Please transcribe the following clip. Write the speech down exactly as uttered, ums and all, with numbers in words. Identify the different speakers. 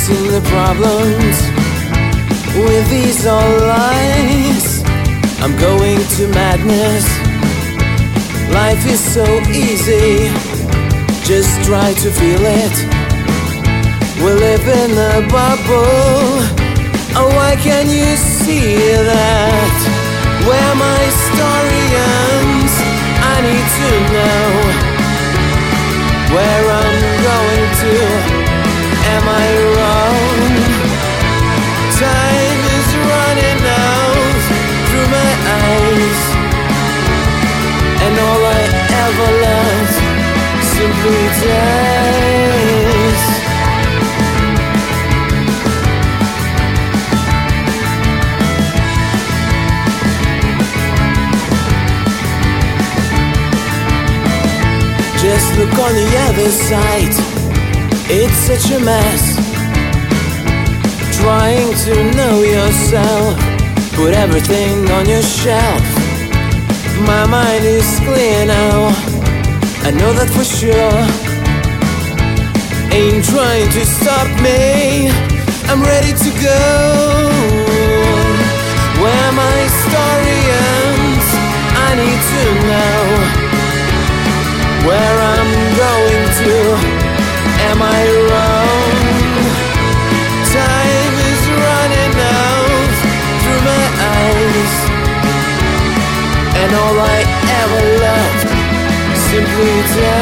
Speaker 1: facing the problems with these all lies. I'm going to madness. Life is so easy, just try to feel it. We live in a bubble. Oh, why can't you see that? Where my story ends, I need to know where I'm going to. Am I wrong? Time is running out through my eyes, and all I ever learned simply days. Just look on the other side, it's such a mess. Trying to know yourself, put everything on your shelf. My mind is clear now, I know that for sure. Ain't trying to stop me, I'm ready to go. Where my story ends, I need to know where I'm going to. Am I wrong? Time is running out through my eyes, and all I ever loved simply died.